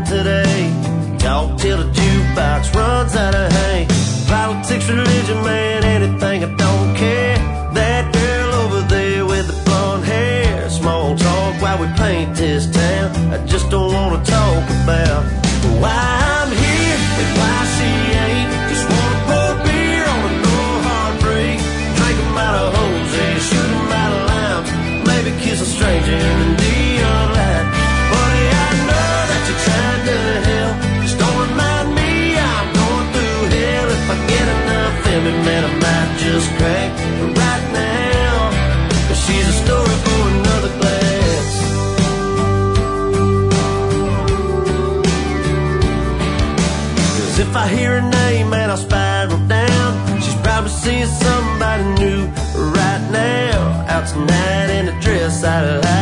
today. Talk till the jukebox runs out of hay. Politics, religion, man, anything, I don't care. That girl over there with the blonde hair. Small talk while we paint this town. I just don't wanna talk about why I'm here and why she ain't. Just wanna pour beer on a no heartbreak. Drink 'em out of Jose, shoot 'em out of Lounge. Maybe kiss a stranger in the neon light. Buddy, I know that you're trying to help. Just don't remind me I'm going through hell. If I get enough in me, man, I might just crack right now. But she's a story for another glass. Cause if I hear her name, man, I'll spiral down. She's probably seeing somebody new right now. Out tonight in a dress I like.